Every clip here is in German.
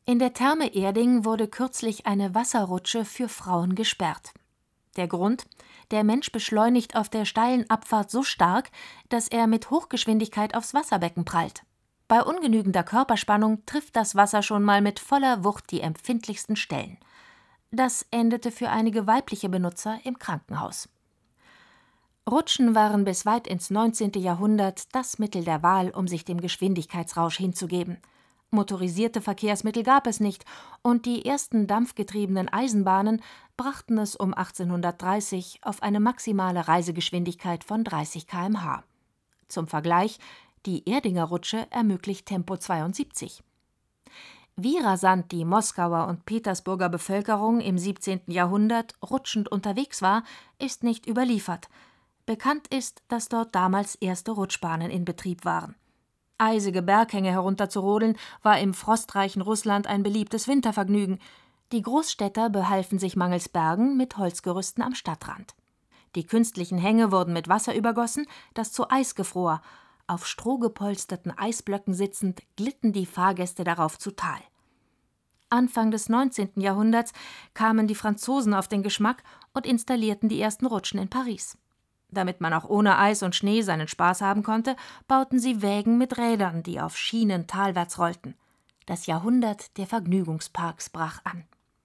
In der Therme Erding wurde kürzlich eine Wasserrutsche für Frauen gesperrt. Der Grund: Der Mensch beschleunigt auf der steilen Abfahrt so stark, dass er mit Hochgeschwindigkeit aufs Wasserbecken prallt. Bei ungenügender Körperspannung trifft das Wasser schon mal mit voller Wucht die empfindlichsten Stellen. Das endete für einige weibliche Benutzer im Krankenhaus. Rutschen waren bis weit ins 19. Jahrhundert das Mittel der Wahl, um sich dem Geschwindigkeitsrausch hinzugeben. Motorisierte Verkehrsmittel gab es nicht, und die ersten dampfgetriebenen Eisenbahnen brachten es um 1830 auf eine maximale Reisegeschwindigkeit von 30 km/h. Zum Vergleich: die Erdinger Rutsche ermöglicht Tempo 72. Wie rasant die Moskauer und Petersburger Bevölkerung im 17. Jahrhundert rutschend unterwegs war, ist nicht überliefert. Bekannt ist, dass dort damals erste Rutschbahnen in Betrieb waren. Eisige Berghänge herunterzurodeln war im frostreichen Russland ein beliebtes Wintervergnügen. Die Großstädter behalfen sich mangels Bergen mit Holzgerüsten am Stadtrand. Die künstlichen Hänge wurden mit Wasser übergossen, das zu Eis gefror. Auf strohgepolsterten Eisblöcken sitzend glitten die Fahrgäste darauf zu Tal. Anfang des 19. Jahrhunderts kamen die Franzosen auf den Geschmack und installierten die ersten Rutschen in Paris. Damit man auch ohne Eis und Schnee seinen Spaß haben konnte, bauten sie Wägen mit Rädern, die auf Schienen talwärts rollten. Das Jahrhundert der Vergnügungsparks brach an.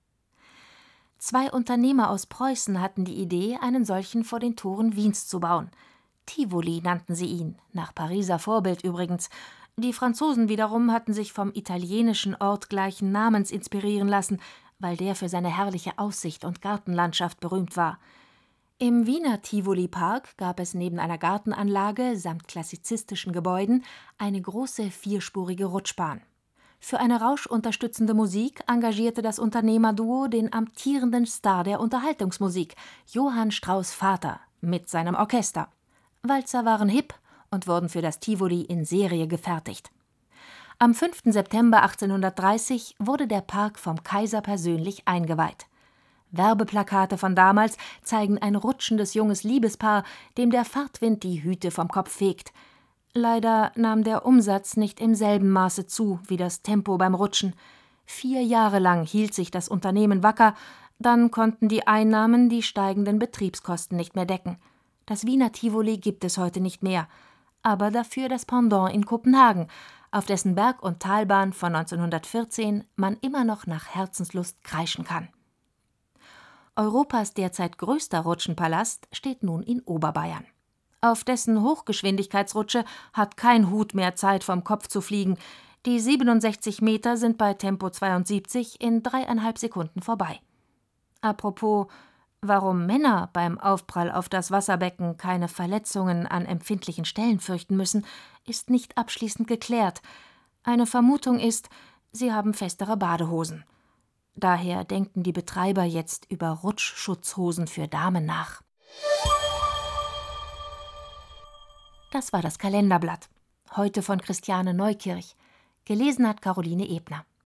2 Unternehmer aus Preußen hatten die Idee, einen solchen vor den Toren Wiens zu bauen. Tivoli nannten sie ihn, nach Pariser Vorbild übrigens. Die Franzosen wiederum hatten sich vom italienischen Ort gleichen Namens inspirieren lassen, weil der für seine herrliche Aussicht und Gartenlandschaft berühmt war. Im Wiener Tivoli-Park gab es neben einer Gartenanlage samt klassizistischen Gebäuden eine große vierspurige Rutschbahn. Für eine rauschunterstützende Musik engagierte das Unternehmerduo den amtierenden Star der Unterhaltungsmusik, Johann Strauss Vater, mit seinem Orchester. Walzer waren hip und wurden für das Tivoli in Serie gefertigt. Am 5. September 1830 wurde der Park vom Kaiser persönlich eingeweiht. Werbeplakate von damals zeigen ein rutschendes junges Liebespaar, dem der Fahrtwind die Hüte vom Kopf fegt. Leider nahm der Umsatz nicht im selben Maße zu wie das Tempo beim Rutschen. 4 Jahre lang hielt sich das Unternehmen wacker, dann konnten die Einnahmen die steigenden Betriebskosten nicht mehr decken. Das Wiener Tivoli gibt es heute nicht mehr, aber dafür das Pendant in Kopenhagen, auf dessen Berg- und Talbahn von 1914 man immer noch nach Herzenslust kreischen kann. Europas derzeit größter Rutschenpalast steht nun in Oberbayern. Auf dessen Hochgeschwindigkeitsrutsche hat kein Hut mehr Zeit, vom Kopf zu fliegen. Die 67 Meter sind bei Tempo 72 in 3,5 Sekunden vorbei. Apropos, warum Männer beim Aufprall auf das Wasserbecken keine Verletzungen an empfindlichen Stellen fürchten müssen, ist nicht abschließend geklärt. Eine Vermutung ist, sie haben festere Badehosen. Daher denken die Betreiber jetzt über Rutschschutzhosen für Damen nach. Das war das Kalenderblatt. Heute von Christiane Neukirch. Gelesen hat Caroline Ebner.